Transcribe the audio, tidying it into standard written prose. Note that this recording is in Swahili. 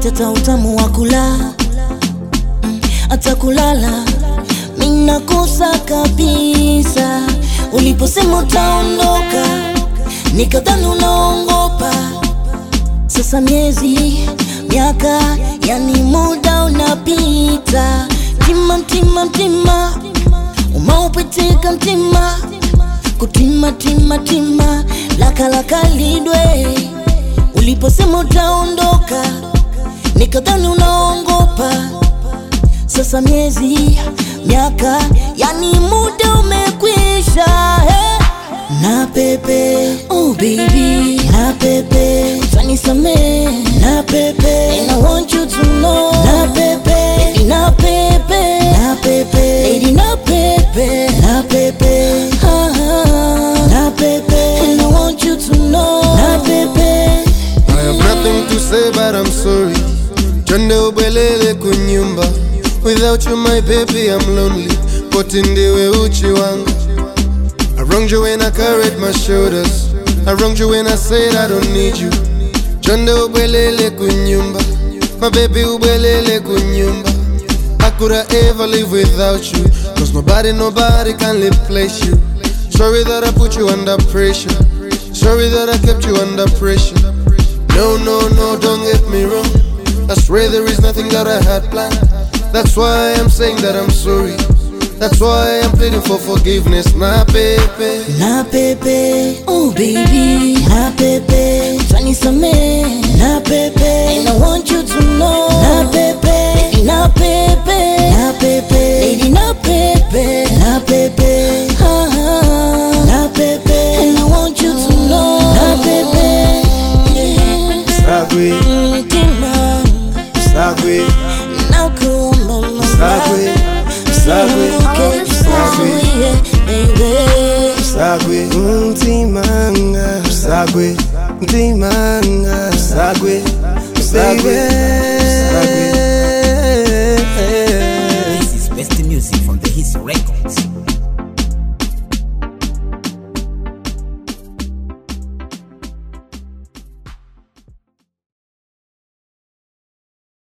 teta utamu wa kula hata kulala mina kosa kabisa. Uliposema utaondoka nikadhani unaongopa. Sasa miezi miaka yani muda unapita. Tima tima tima umaupetika mtima. Kutima tima tima laka laka lidwe. Uliposema utaondoka nikadhani unaongopa. Sasa miezi miaka yani muda umekwisha. Na pepe, oh baby, na pepe, utanisame. Na pepe, and I want you to know. Na pepe, na pepe, na pepe, lady na pepe, na pepe, na pepe, and I want you to know. Na pepe. I have nothing to say but I'm sorry. Chonde ubelele kunyumba. Without you my baby I'm lonely. Potindiwe uchi wangu. I wronged you when I carried my shoulders. I wronged you when I said I don't need you. Chonde ubelele kunyumba. My baby ubelele kunyumba. How could I ever live without you? Cause nobody can replace you. Sorry that I put you under pressure. Sorry that I kept you under pressure. No, don't get me wrong. I swear there is nothing that I had planned. That's why I'm saying that I'm sorry. That's why I'm pleading for forgiveness. Na pepe, na pepe, oh baby, na pepe, utanisame. Na pepe, and I want you to know. Na pepe, na pepe, na pepe, lady na pepe, na pepe, na pepe, and I want you to know. Na pepe, Sagwe, Sagwe, nakuomba Sagwe, Sagwe, Sagwe, Mtimanga, Sagwe, Mtimanga, Sagwe, Sagwe, Sagwe. This is best music from the Hits Records.